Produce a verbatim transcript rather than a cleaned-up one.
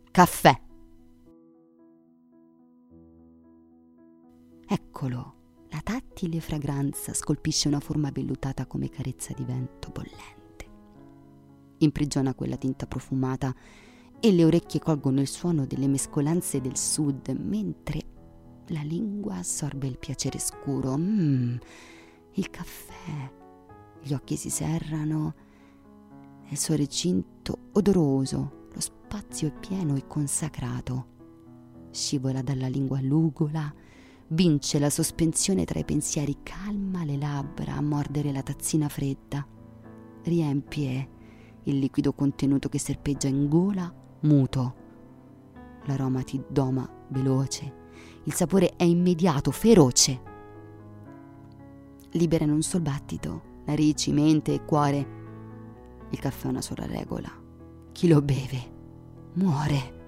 Caffè. Eccolo, la tattile fragranza scolpisce una forma vellutata come carezza di vento bollente. Imprigiona quella tinta profumata e le orecchie colgono il suono delle mescolanze del sud, mentre la lingua assorbe il piacere scuro. Mmm, il caffè. Gli occhi si serrano, il suo recinto odoroso, lo spazio è pieno e consacrato. Scivola dalla lingua lugola, vince la sospensione tra i pensieri, calma le labbra a mordere la tazzina fredda, riempie il liquido contenuto che serpeggia in gola, muto. L'aroma ti doma veloce, il sapore è immediato, feroce. Libera in un sol battito narici, mente e cuore. Il caffè ha una sola regola: chi lo beve muore.